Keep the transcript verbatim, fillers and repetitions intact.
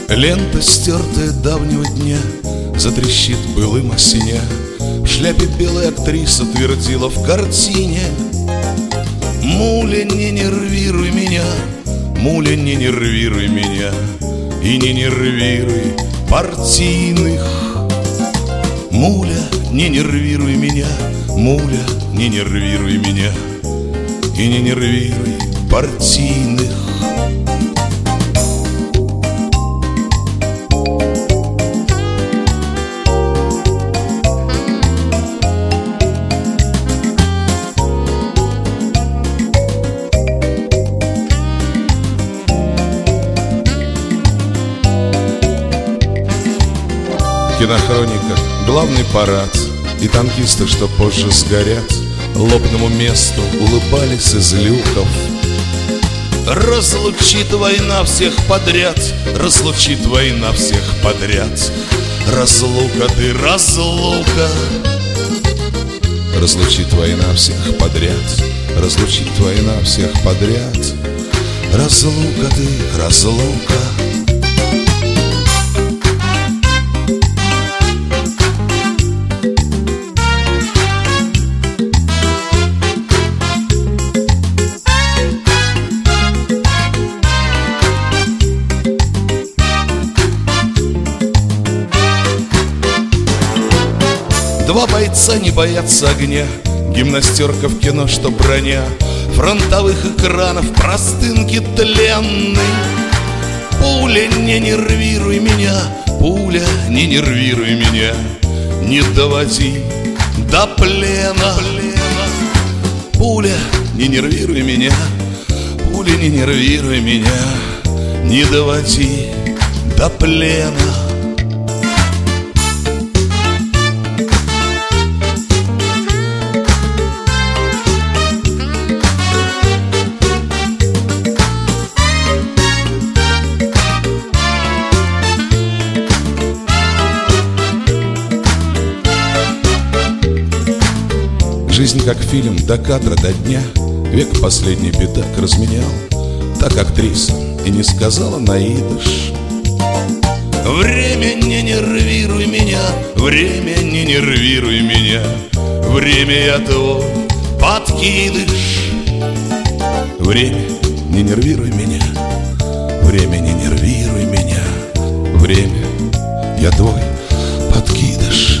Лента, стертая давнего дня, затрещит былым осеня. В шляпе белая актриса твердила в картине: муля, не нервируй меня, муля, не нервируй меня, и не нервируй партийных. Муля, не нервируй меня, муля, не нервируй меня, и не нервируй партийных. Кинохроника, главный парад, и танкисты, что позже сгорят, лобному месту улыбались из люков. Разлучит война всех подряд, разлучит война всех подряд. Разлука ты, разлука. Разлучит война всех подряд, разлучит война всех подряд. Разлука ты, разлука. Два бойца не боятся огня, гимнастерка в кино, что броня, фронтовых экранов, простынки тленной. Пуля, не нервируй меня, пуля, не нервируй меня, не доводи до плена. Пуля, не нервируй меня, пуля, не нервируй меня, не доводи до плена. Жизнь как фильм, до кадра, до дня, век последний пятак разменял. Так актриса и не сказала наидыш: время, не нервируй меня, время, не нервируй меня, время я твой подкидыш. Время, не нервируй меня, время, не нервируй меня, время я твой подкидыш.